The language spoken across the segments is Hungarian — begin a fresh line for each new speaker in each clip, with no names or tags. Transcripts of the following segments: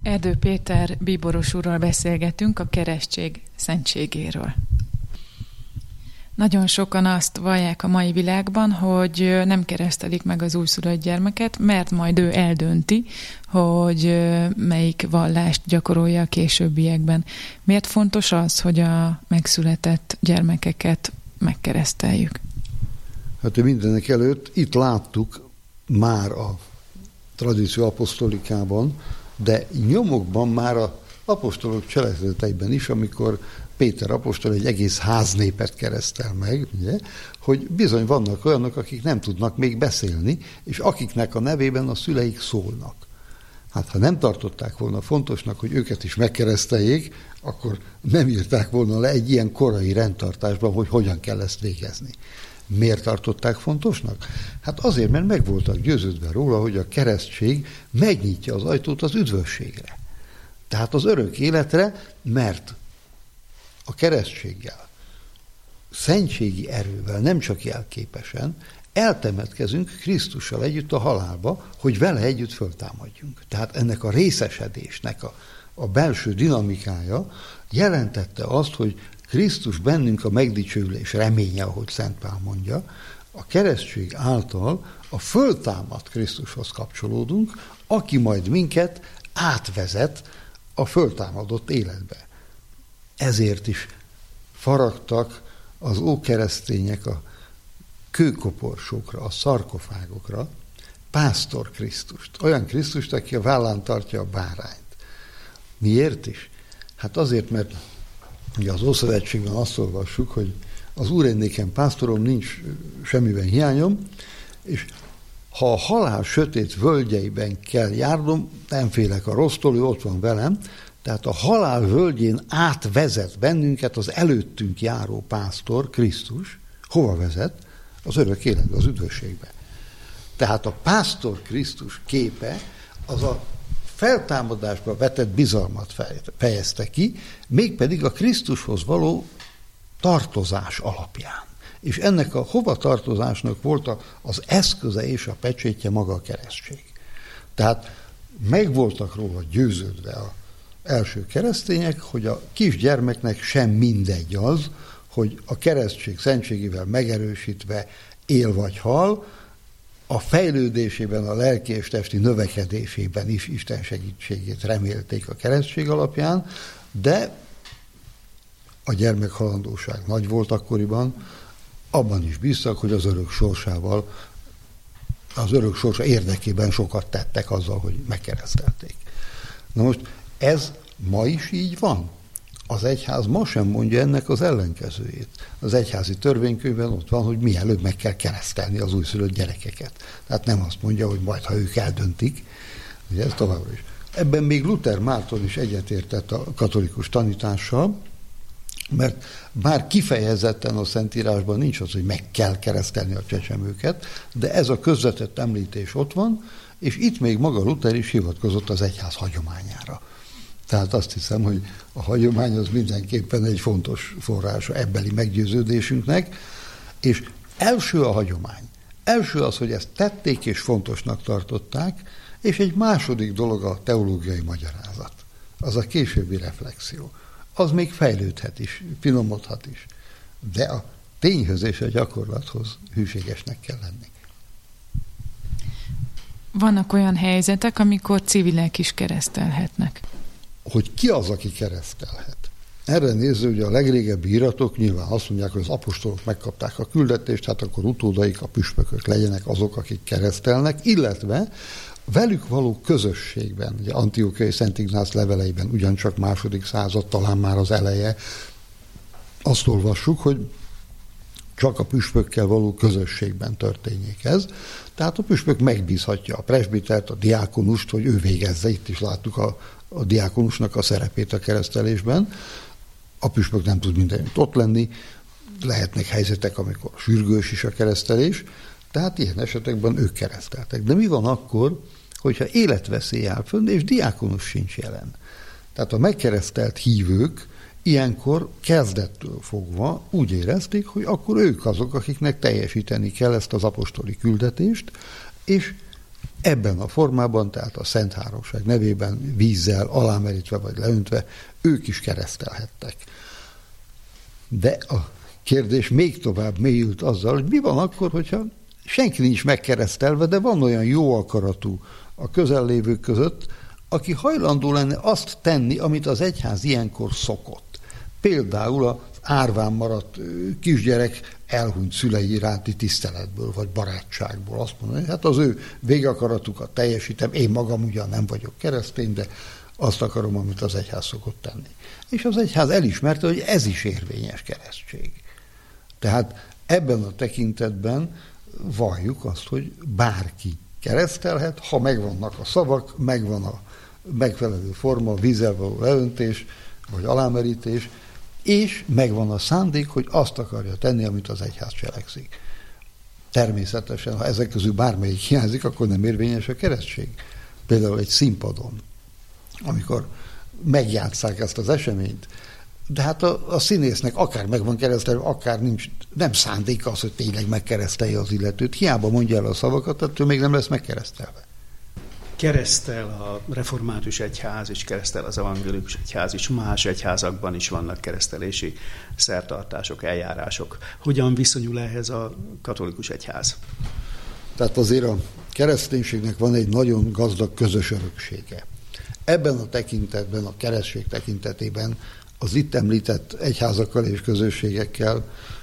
Erdő Péter bíboros úrral beszélgetünk a keresztség szentségéről. Nagyon sokan azt vallják a mai világban, hogy nem keresztelik meg az újszülött gyermeket, mert majd ő eldönti, hogy melyik vallást gyakorolja a későbbiekben. Miért fontos az, hogy a megszületett gyermekeket megkereszteljük?
Hát mindenek előtt itt láttuk már a tradíció apostolikába, de nyomokban már az apostolok cselekedeteiben is, amikor Péter apostol egy egész háznépet keresztel meg, ugye, hogy bizony vannak olyanok, akik nem tudnak még beszélni, és akiknek a nevében a szüleik szólnak. Hát ha nem tartották volna fontosnak, hogy őket is megkereszteljék, akkor nem írták volna le egy ilyen korai rendtartásban, hogy hogyan kell ezt végezni. Miért tartották fontosnak? Hát azért, mert meg voltak győződve róla, hogy a keresztség megnyitja az ajtót az üdvösségre. Tehát az örök életre, mert a keresztséggel, szentségi erővel, nem csak jelképesen, eltemetkezünk Krisztussal együtt a halálba, hogy vele együtt föltámadjunk. Tehát ennek a részesedésnek a belső dinamikája jelentette azt, hogy Krisztus bennünk a megdicsőülés reménye, ahogy Szent Pál mondja, a keresztség által a föltámadt Krisztushoz kapcsolódunk, aki majd minket átvezet a föltámadott életbe. Ezért is faragtak az ókeresztények a kőkoporsókra, a szarkofágokra pásztor Krisztust. Olyan Krisztust, aki a vállán tartja a bárányt. Miért is? Hát azért, mert ugye az Ószövetségben azt olvassuk, hogy az Úr én nékem pásztorom, nincs semmiben hiányom, és ha a halál sötét völgyeiben kell járnom, nem félek a rossztól, ő ott van velem, tehát a halál völgyén átvezet bennünket az előttünk járó pásztor, Krisztus. Hova vezet? Az örök életbe, az üdvösségbe. Tehát a pásztor Krisztus képe az a feltámadásba vetett bizalmat fejezte ki, mégpedig a Krisztushoz való tartozás alapján. És ennek a hovatartozásnak volt az eszköze és a pecsétje maga a keresztség. Tehát meg voltak róla győződve az első keresztények, hogy a kisgyermeknek sem mindegy az, hogy a keresztség szentségével megerősítve él vagy hal, a fejlődésében, a lelki és testi növekedésében is Isten segítségét remélték a keresztség alapján, de a gyermekhalandóság nagy volt akkoriban, abban is bíztak, hogy az örök sorsával, az örök sorsa érdekében sokat tettek azzal, hogy megkeresztelték. Na most ez ma is így van. Az egyház ma sem mondja ennek az ellenkezőjét. Az egyházi törvénykönyvben ott van, hogy mielőbb meg kell keresztelni az újszülött gyerekeket. Tehát nem azt mondja, hogy majd, ha ők eldöntik, ugye ez továbbra is. Ebben még Luther Márton is egyetértett a katolikus tanítással, mert bár kifejezetten a Szentírásban nincs az, hogy meg kell keresztelni a csecsemőket, de ez a közvetett említés ott van, és itt még maga Luther is hivatkozott az egyház hagyományára. Tehát azt hiszem, hogy a hagyomány az mindenképpen egy fontos forrása ebbeli meggyőződésünknek, és első a hagyomány. Első az, hogy ezt tették és fontosnak tartották, és egy második dolog a teológiai magyarázat. Az a későbbi reflexió. Az még fejlődhet is, finomodhat is. De a tényhöz és a gyakorlathoz hűségesnek kell lenni.
Vannak olyan helyzetek, amikor civilek is keresztelhetnek.
Hogy ki az, aki keresztelhet? Erre nézve, ugye a legrégebbi íratok nyilván azt mondják, hogy az apostolok megkapták a küldetést, hát akkor utódaik, a püspökök legyenek azok, akik keresztelnek, illetve velük való közösségben, ugye Antiochiai Szent Ignác leveleiben, ugyancsak második század, talán már az eleje, azt olvassuk, hogy csak a püspökkel való közösségben történjék ez. Tehát a püspök megbízhatja a presbitert, a diákonust, hogy ő végezze. Itt is láttuk a diákonusnak a szerepét a keresztelésben. A püspök nem tud mindenütt ott lenni, lehetnek helyzetek, amikor sürgős is a keresztelés, tehát ilyen esetekben ők kereszteltek. De mi van akkor, hogyha életveszély áll fönn, és diákonus sincs jelen? Tehát a megkeresztelt hívők ilyenkor kezdettől fogva úgy érezték, hogy akkor ők azok, akiknek teljesíteni kell ezt az apostoli küldetést, és ebben a formában, tehát a Szent Háromság nevében vízzel alámerítve vagy leöntve, ők is keresztelhettek. De a kérdés még tovább mélyült azzal, hogy mi van akkor, hogyha senki nincs megkeresztelve, de van olyan jó akaratú a közellévők között, aki hajlandó lenne azt tenni, amit az egyház ilyenkor szokott. Például az árván maradt kisgyerek elhunyt szülei iránti tiszteletből, vagy barátságból. Azt mondani, hát az ő végakaratukat teljesítem, én magam ugyan nem vagyok keresztény, de azt akarom, amit az egyház szokott tenni. És az egyház elismerte, hogy ez is érvényes keresztség. Tehát ebben a tekintetben valljuk azt, hogy bárki keresztelhet, ha megvannak a szavak, megvan a megfelelő forma, a vízzel való leöntés, vagy alámerítés, és megvan a szándék, hogy azt akarja tenni, amit az egyház cselekszik. Természetesen, ha ezek közül bármelyik hiányzik, akkor nem érvényes a keresztség. Például egy színpadon, amikor megjátsszák ezt az eseményt, de hát a színésznek akár meg van keresztelve, akár nincs, nem szándéka az, hogy tényleg megkeresztelje az illetőt. Hiába mondja el a szavakat, attól még nem lesz megkeresztelve.
Keresztel a református egyház, és keresztel az evangélikus egyház is, más egyházakban is vannak keresztelési szertartások, eljárások. Hogyan viszonyul ehhez a katolikus egyház?
Tehát azért a kereszténységnek van egy nagyon gazdag közös öröksége. Ebben a tekintetben, a keresztség tekintetében az itt említett egyházakkal és közösségekkel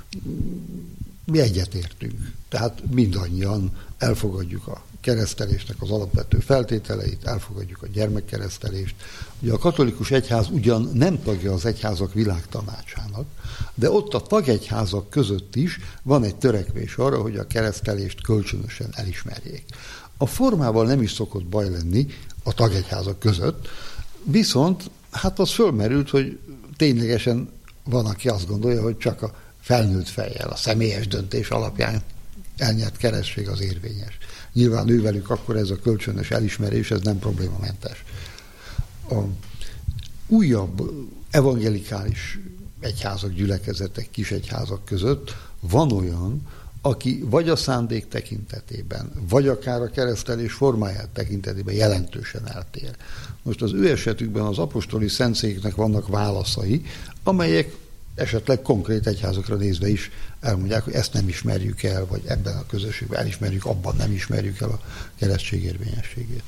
mi egyetértünk. Tehát mindannyian elfogadjuk a keresztelésnek az alapvető feltételeit, elfogadjuk a gyermekkeresztelést. Ugye a katolikus egyház ugyan nem tagja az egyházak világtanácsának, de ott a tagegyházak között is van egy törekvés arra, hogy a keresztelést kölcsönösen elismerjék. A formával nem is szokott baj lenni a tagegyházak között, viszont hát az fölmerült, hogy ténylegesen van, aki azt gondolja, hogy csak a felnőtt fejjel, a személyes döntés alapján elnyert keresztség az érvényes. Nyilván ővelük akkor ez a kölcsönös elismerés, ez nem problémamentes. A újabb evangelikális egyházak, gyülekezetek, kis egyházak között van olyan, aki vagy a szándék tekintetében, vagy akár a keresztelés formáját tekintetében jelentősen eltér. Most az ő esetükben az apostoli szentszéknek vannak válaszai, amelyek esetleg konkrét egyházakra nézve is elmondják, hogy ezt nem ismerjük el, vagy ebben a közösségben elismerjük, abban nem ismerjük el a keresztség érvényességét.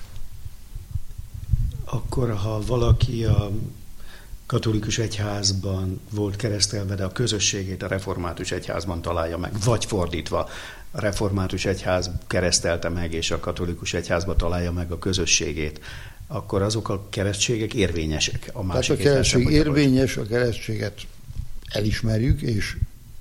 Akkor, ha valaki a katolikus egyházban volt keresztelve, de a közösségét a református egyházban találja meg, vagy fordítva, a református egyház keresztelte meg, és a katolikus egyházban találja meg a közösségét, akkor azok a keresztségek érvényesek.
Tehát a keresztség érvényes, a keresztséget elismerjük, és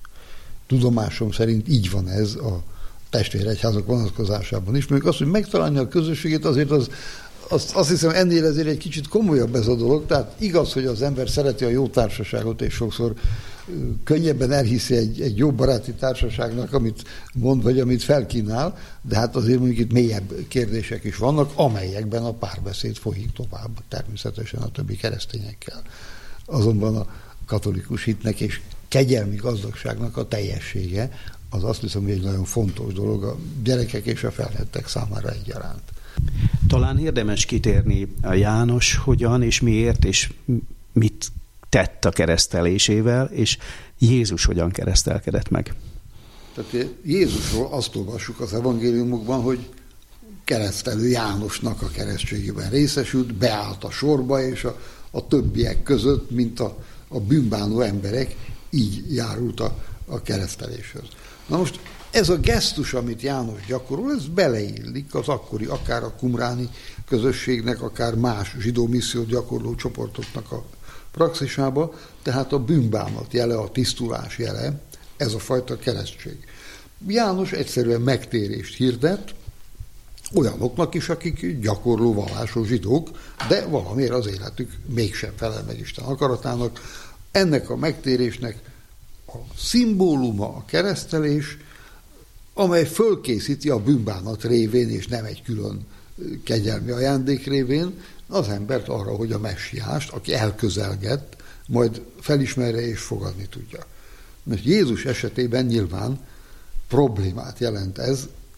tudomásom szerint így van ez a testvéregyházak vonatkozásában is. Mondjuk azt, hogy megtalálni a közösségét, azért azt hiszem ennél ezért egy kicsit komolyabb ez a dolog. Tehát igaz, hogy az ember szereti a jó társaságot, és sokszor könnyebben elhiszi egy jó baráti társaságnak, amit mond, vagy amit felkínál, de hát azért mondjuk itt mélyebb kérdések is vannak, amelyekben a párbeszéd folyik tovább, természetesen a többi keresztényekkel. Azonban a katolikus hitnek és kegyelmi gazdagságnak a teljessége, az azt hiszem, hogy egy nagyon fontos dolog a gyerekek és a felnőttek számára egyaránt.
Talán érdemes kitérni a János hogyan és miért és mit tett a keresztelésével, és Jézus hogyan keresztelkedett meg.
Tehát Jézusról azt olvassuk az evangéliumokban, hogy keresztelő Jánosnak a keresztségében részesült, beállt a sorba, és a többiek között, mint a bűnbánó emberek, így járult a kereszteléshez. Na most ez a gesztus, amit János gyakorol, ez beleillik az akkori, akár a qumráni közösségnek, akár más zsidó missziót gyakorló csoportoknak a praxisába, tehát a bűnbánat jele, a tisztulás jele, ez a fajta keresztség. János egyszerűen megtérést hirdet olyanoknak is, akik gyakorló vallásos zsidók, de valamiért az életük mégsem felel meg Isten akaratának. Ennek a megtérésnek a szimbóluma a keresztelés, amely fölkészíti a bűnbánat révén, és nem egy külön kegyelmi ajándék révén, az embert arra, hogy a messiást, aki elközelgett, majd felismerje és fogadni tudja. Most Jézus esetében nyilván problémát jelent ez,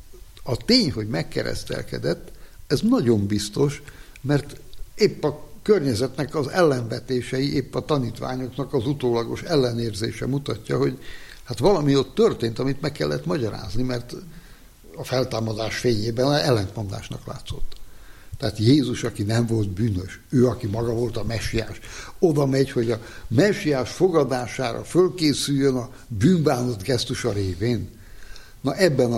A tény, hogy megkeresztelkedett, ez nagyon biztos, mert épp a környezetnek az ellenvetései, épp a tanítványoknak az utólagos ellenérzése mutatja, hogy hát valami ott történt, amit meg kellett magyarázni, mert a feltámadás fényében ellentmondásnak látszott. Tehát Jézus, aki nem volt bűnös, ő, aki maga volt a messiás, oda megy, hogy a messiás fogadására fölkészüljön a bűnbánat gesztusa révén. Na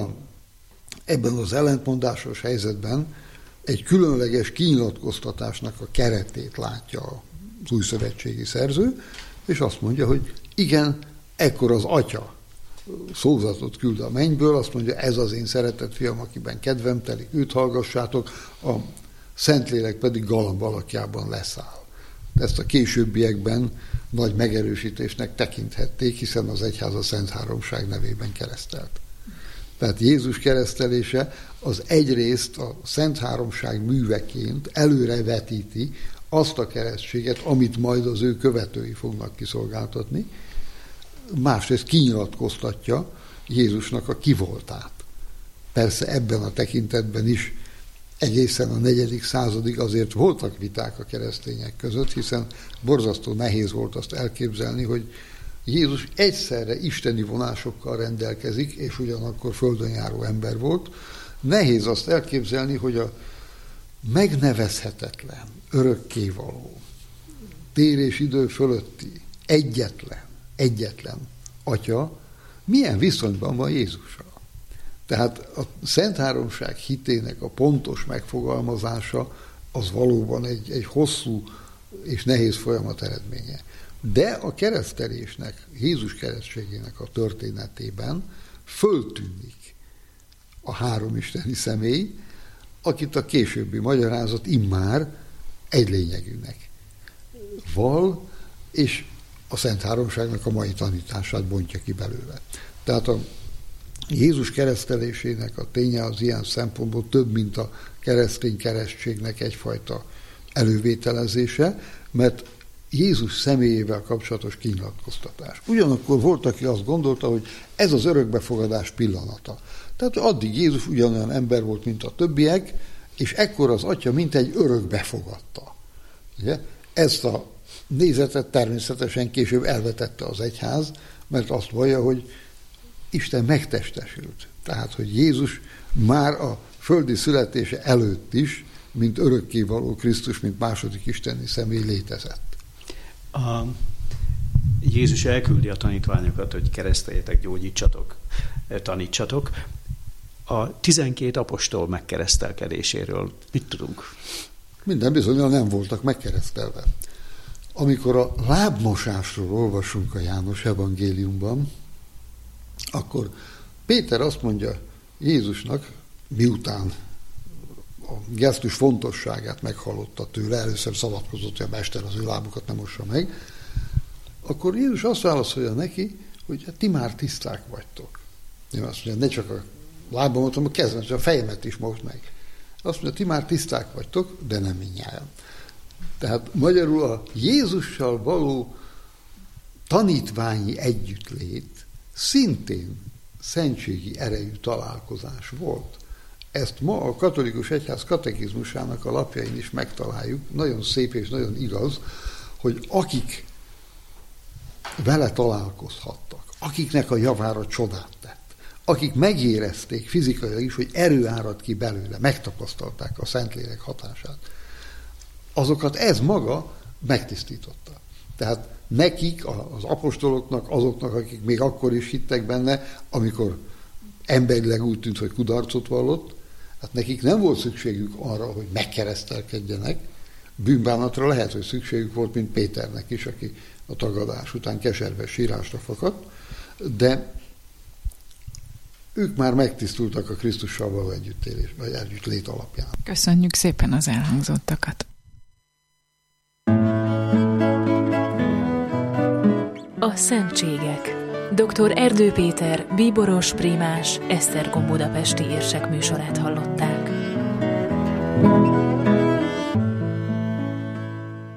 ebben az ellentmondásos helyzetben egy különleges kinyilatkoztatásnak a keretét látja az újszövetségi szerző, és azt mondja, hogy igen, ekkor az Atya szózatot küld a mennyből, azt mondja, ez az én szeretett fiam, akiben kedvem telik, őt hallgassátok, a Szentlélek pedig galamb alakjában leszáll. Ezt a későbbiekben nagy megerősítésnek tekinthették, hiszen az egyház a Szent Háromság nevében keresztelt. Tehát Jézus keresztelése az egyrészt a Szent Háromság műveként előrevetíti azt a keresztséget, amit majd az ő követői fognak kiszolgáltatni, másrészt kinyilatkoztatja Jézusnak a kivoltát. Persze ebben a tekintetben is egészen a 4. századig azért voltak viták a keresztények között, hiszen borzasztó nehéz volt azt elképzelni, hogy Jézus egyszerre isteni vonásokkal rendelkezik, és ugyanakkor földön járó ember volt. Nehéz azt elképzelni, hogy a megnevezhetetlen, örökkévaló, tér és idő fölötti, egyetlen Atya milyen viszonyban van Jézussal. Tehát a Szent Háromság hitének a pontos megfogalmazása az valóban egy hosszú és nehéz folyamat eredménye. De a keresztelésnek, Jézus keresztségének a történetében föltűnik a három isteni személy, akit a későbbi magyarázat immár egy lényegűnek val, és a Szent Háromságnak a mai tanítását bontja ki belőle. Tehát a Jézus keresztelésének a ténye az ilyen szempontból több, mint a keresztény keresztségnek egyfajta elővételezése, mert Jézus személyével kapcsolatos kinyilatkoztatás. Ugyanakkor volt, aki azt gondolta, hogy ez az örökbefogadás pillanata. Tehát addig Jézus ugyanolyan ember volt, mint a többiek, és ekkor az Atya mintegy örökbefogadta. Ugye? Ezt a nézetet természetesen később elvetette az egyház, mert azt vallja, hogy Isten megtestesült. Tehát, hogy Jézus már a földi születése előtt is, mint örökkévaló Krisztus, mint második isteni személy létezett.
Jézus elküldi a tanítványokat, hogy kereszteljetek, gyógyítsatok, tanítsatok. A 12 apostol megkeresztelkedéséről mit tudunk?
Minden bizonnyal nem voltak megkeresztelve. Amikor a lábmosásról olvasunk a János evangéliumban, akkor Péter azt mondja Jézusnak, miután a gesztus fontosságát meghallotta tőle, először szabadkozott, hogy a mester az ő lábukat nem mossa meg, akkor Jézus azt válaszolja neki, hogy ti már tiszták vagytok. Nem azt mondja, ne csak a lábamat, hanem a kezemet, a fejemet is most meg. Azt mondja, ti már tiszták vagytok, de nem mindnyájan. Tehát magyarul a Jézussal való tanítványi együttlét szintén szentségi erejű találkozás volt. Ezt ma a katolikus egyház katekizmusának a lapjain is megtaláljuk. Nagyon szép és nagyon igaz, hogy akik vele találkozhattak, akiknek a javára csodát tett, akik megérezték fizikailag is, hogy erő árad ki belőle, megtapasztalták a Szentlélek hatását, azokat ez maga megtisztította. Tehát nekik, az apostoloknak, azoknak, akik még akkor is hittek benne, amikor emberileg úgy tűnt, hogy kudarcot vallott, hát nekik nem volt szükségük arra, hogy megkeresztelkedjenek. Bűnbánatra lehet, hogy szükségük volt, mint Péternek is, aki a tagadás után keserves sírásra fakadt, de ők már megtisztultak a Krisztussal való együttélés, vagy együttlét alapján.
Köszönjük szépen az elhangzottakat!
A szentségek. Dr. Erdő Péter, bíboros, prímás, Esztergom budapesti érsek műsorát hallották.